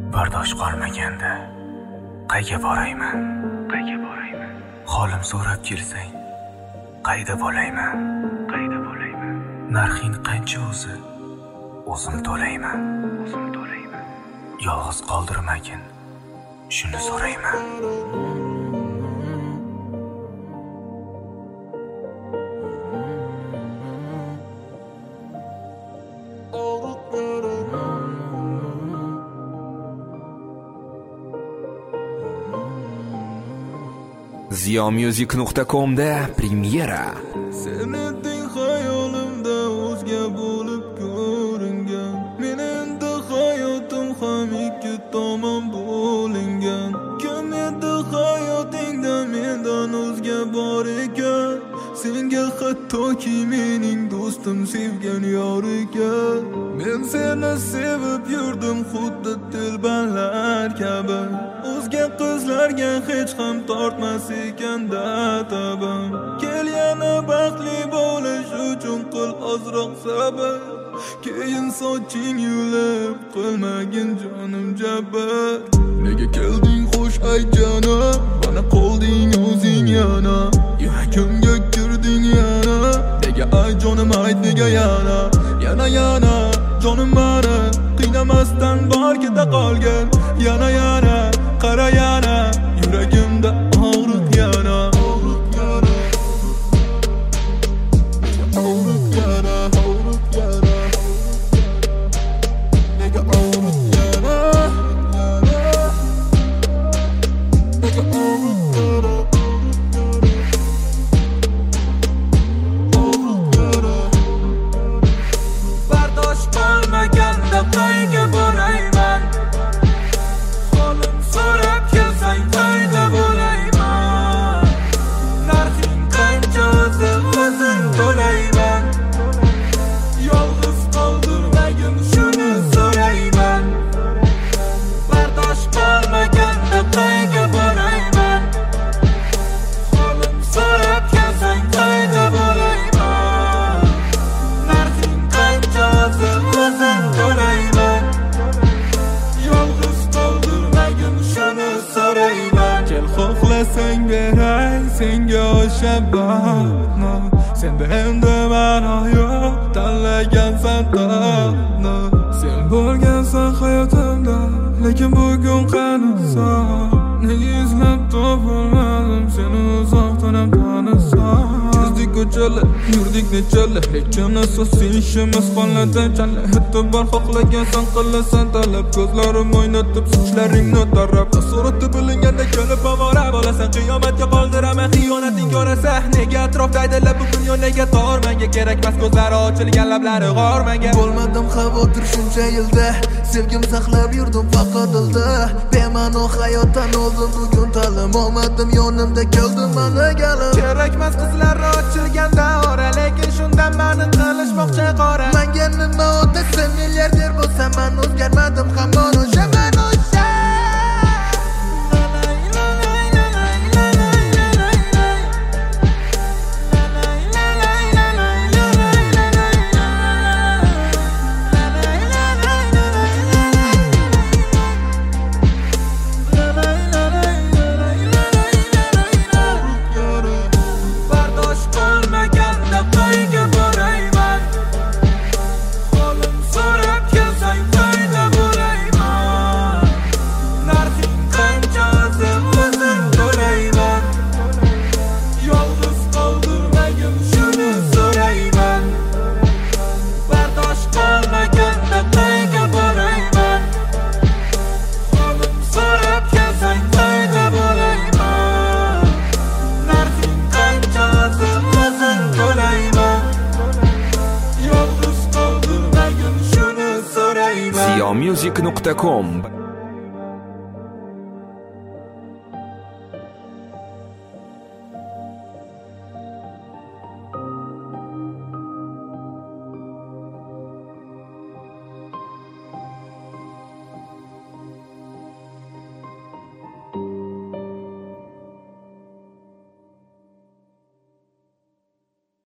bardosh qolmaganda qayga borayman? Holim so'rab kelsang qayda bo'layman? Narxing qancha o'zi? O'zim to'layman. Yolg'iz qoldirmagin, shuni so'rayman. Ziyomusic.com'da premyera. Sen eding hayolimda o'zga bo'lib ko'ringan. Men endi hayotim ham ikki tomon bo'lingan. Kim edi hayotingda mendan o'zga bor ekan? Senga hattoki mening do'stim sevgan yor ekan. Men seni sevib yurdim xuddi telbanlar kabi. O'zga qizlarga hech ham tortmas ekanda tabim. Kel yana baxtli bo'lish uchun qil ozroq sabr. Keyin soching yulib qilmagin jonim jabr. Nega kelding xo'sh ay jonim, mana qolding o'zing yana. Yuragimga kirding yana. Nega ay jonim ay nega yana. Yana jonim mani qiynamasdan bor keta qolgan. Yana qara yana yuragimda og'riq yana. Nega og'riq yana. Bardosh qolmaganda qayga borayman? Holim so'rab kelsang qayda bo'layman? Narxing qancha o'zim to'layman. Yolg'iz qoldirmagin, shuni so'rayman. Bardosh qolmaganda qayga borayman? Holim so'rab kelsang qayda bo'layman? Narxing qancha o'zim to'layman. Yolg'iz qoldirmagin, shuni so'rayman. Kel xohlasang beray senga o'sha baxtni. Senda endi ma'no yo'q, tanlagansan taqni. Sen bo'lgansan hayotimda, lekin bugun qanisan? Nega izlab topolmadim seni uzoqdan ham tanisam? Yurdik ko'chalar, yurdik nechalar, lekin asosiy ishimiz qoladi chala. Hatto bor xohlagansan qilasan talab. Ko'zlarim o'ynatib sochlaringni tarab. Surati bilinganda kelib avora bo'lasan. Qiyomatga qoldiraman xiyonating ko'rasa. Nega atrofda aydalab bu dunyo nega tor? Menga kerakmas ko'zlari ochilgan lablari g'or. Menga bo'lmadim xavotir shuncha yilda. Sevgim saqlab yurdim faqat dilda. Bema'no hayotdan o'zim bugun ta'lim olmadim. Yonimda keldim mana galim. Kerakmas qizlari ochilganda ora, lekin shundan mani qilishmoqchi qora. Menga nima o'tdi, sen milliarder bo'lsam men o'zgarmadim hamon o'shaman o'sha. Bardosh qolmaganda qayga borayman? Holim so'rab kelsang qayda bo'layman? Narxing qancha o'zim to'layman. Yolg'iz qoldirmagin, shuni so'rayman. Bardosh qolmaganda qayga borayman? Holim so'rab kelsang qayda bo'layman? Narxing qancha o'zim to'layman. Yolg'iz qoldirmagin, shuni so'rayman. Ziyomusic.com